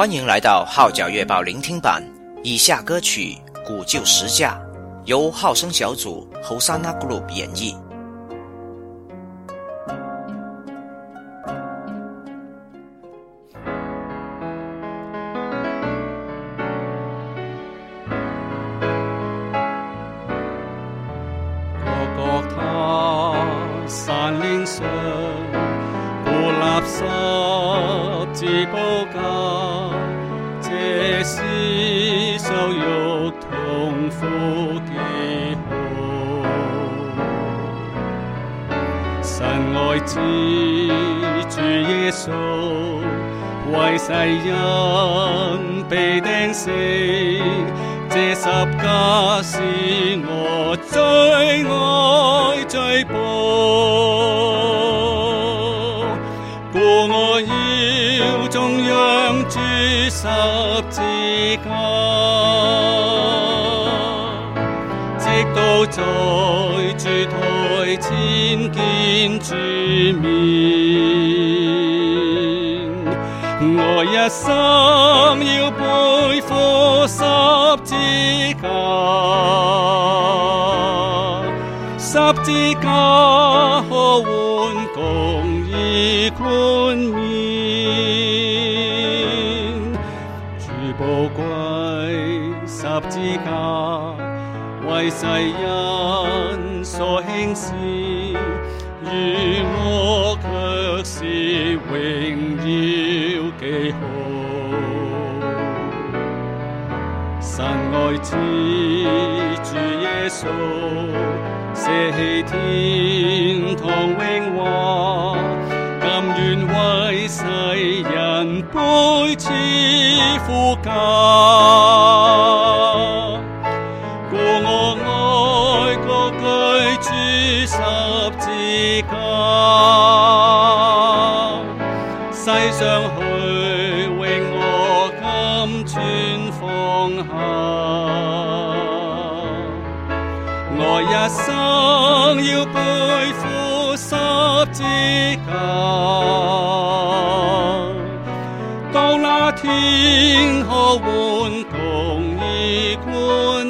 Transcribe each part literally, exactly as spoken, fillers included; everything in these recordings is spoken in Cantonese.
欢迎来到号角月报聆听版，以下歌曲《古旧时价》由号声小组 Hosanna Group 演绎。 各他山嶺上，孤立十字寶架，這是受辱痛苦記號。神愛子主耶穌，為世人被釘死，這十架是我最愛最寶，故我要頌揚主十字架，直到在主台前見主面。我一生要背負十字架，十字架可換公義冠冕。主寶貴十字架，為世人所輕視，於我卻是榮耀記號。神愛子主耶穌，捨棄天堂榮華，甘願為世人背刺苦架。故我愛高舉主十字架，世上虛榮我甘全放下。我一生要背負十字架，到那天可換公義冠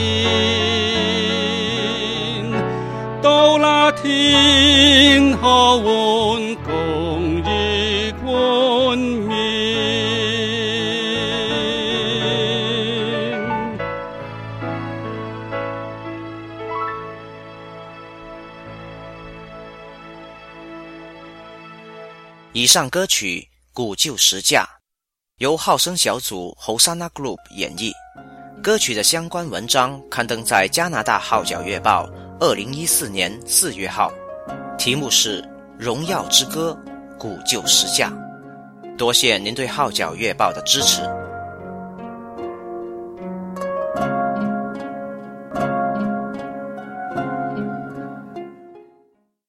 冕，到那天可換公義冠冕。 以上歌曲《古旧时价》由号声小组 Hosanna Group 演绎。歌曲的相关文章刊登在加拿大号角月报二零一四年四月号，题目是《荣耀之歌：古旧时价》。多谢您对号角月报的支持。